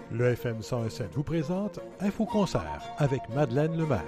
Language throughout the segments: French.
Le FM 101.7 vous présente Infoconcert avec Madeleine Lemaire.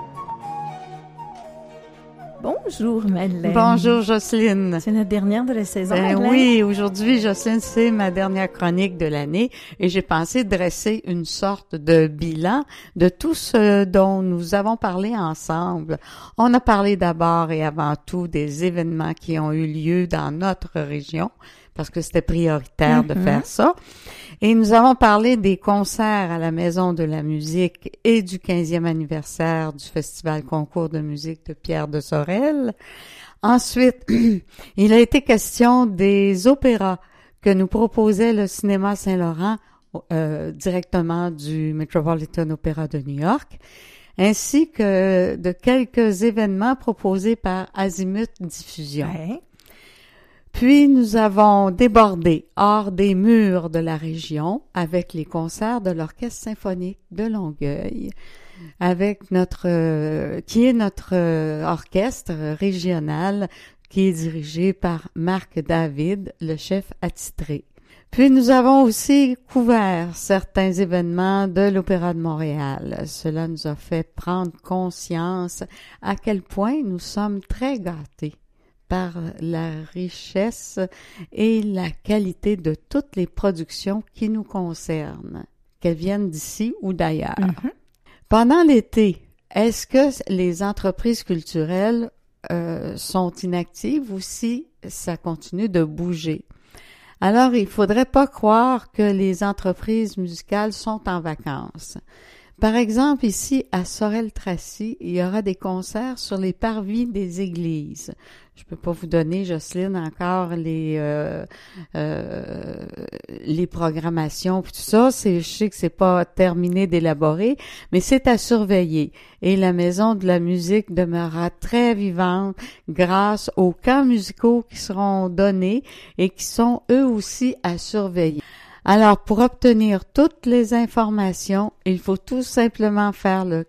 Bonjour Madeleine. Bonjour Jocelyne. C'est notre dernière de la saison, Madeleine. Oui, aujourd'hui Jocelyne, c'est ma dernière chronique de l'année et j'ai pensé dresser une sorte de bilan de tout ce dont nous avons parlé ensemble. On a parlé d'abord et avant tout des événements qui ont eu lieu dans notre région parce que c'était prioritaire de faire ça. Et nous avons parlé des concerts à la Maison de la musique et du 15e anniversaire du Festival Concours de musique de Pierre de Sorel. Ensuite, il a été question des opéras que nous proposait le Cinéma Saint-Laurent directement du Metropolitan Opera de New York, ainsi que de quelques événements proposés par Azimut Diffusion. Ouais. Puis, nous avons débordé hors des murs de la région avec les concerts de l'Orchestre symphonique de Longueuil, avec qui est notre orchestre régional qui est dirigé par Marc David, le chef attitré. Puis, nous avons aussi couvert certains événements de l'Opéra de Montréal. Cela nous a fait prendre conscience à quel point nous sommes très gâtés par la richesse et la qualité de toutes les productions qui nous concernent, qu'elles viennent d'ici ou d'ailleurs. Pendant l'été, est-ce que les entreprises culturelles sont inactives ou si ça continue de bouger? Alors, il faudrait pas croire que les entreprises musicales sont en vacances. Par exemple, ici, à Sorel-Tracy, il y aura des concerts sur les parvis des églises. Je peux pas vous donner, Jocelyne, encore les programmations puis tout ça. Je sais que c'est pas terminé d'élaborer, mais c'est à surveiller. Et la Maison de la musique demeurera très vivante grâce aux camps musicaux qui seront donnés et qui sont eux aussi à surveiller. Alors, pour obtenir toutes les informations, il faut tout simplement faire le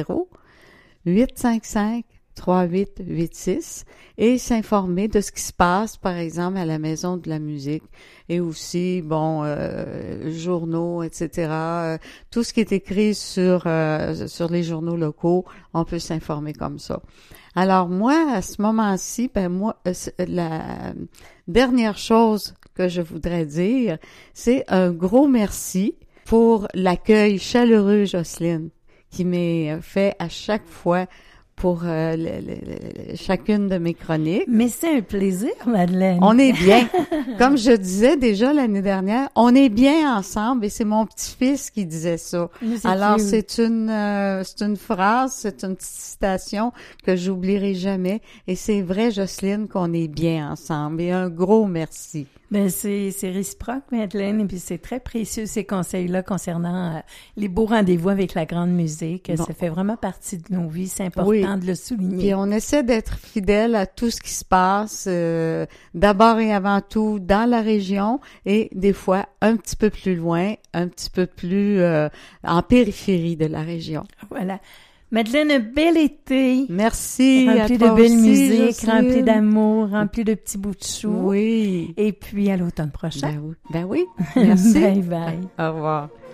450-855-3886 et s'informer de ce qui se passe, par exemple, à la Maison de la musique et aussi, journaux, etc. Tout ce qui est écrit sur les journaux locaux, on peut s'informer comme ça. Alors, moi, à ce moment-ci, la dernière chose que je voudrais dire, c'est un gros merci pour l'accueil chaleureux, Jocelyne, qui m'est fait à chaque fois pour chacune de mes chroniques. Mais c'est un plaisir, Madeleine. On est bien. Comme je disais déjà l'année dernière, on est bien ensemble et c'est mon petit-fils qui disait ça. Alors, cute. c'est une phrase, c'est une petite citation que j'oublierai jamais et c'est vrai, Jocelyne, qu'on est bien ensemble et un gros merci. Ben c'est réciproque, Madeleine, et puis c'est très précieux ces conseils-là concernant les beaux rendez-vous avec la grande musique. Bon. Ça fait vraiment partie de nos vies, c'est important de le souligner. Puis on essaie d'être fidèle à tout ce qui se passe, d'abord et avant tout dans la région et des fois un petit peu plus loin, un petit peu plus en périphérie de la région. Voilà. Madeleine, un bel été. Merci. Rempli de belle musique, rempli d'amour, rempli de petits bouts de chou. Oui. Et puis à l'automne prochain. Ben oui. Merci. Bye bye. Au revoir.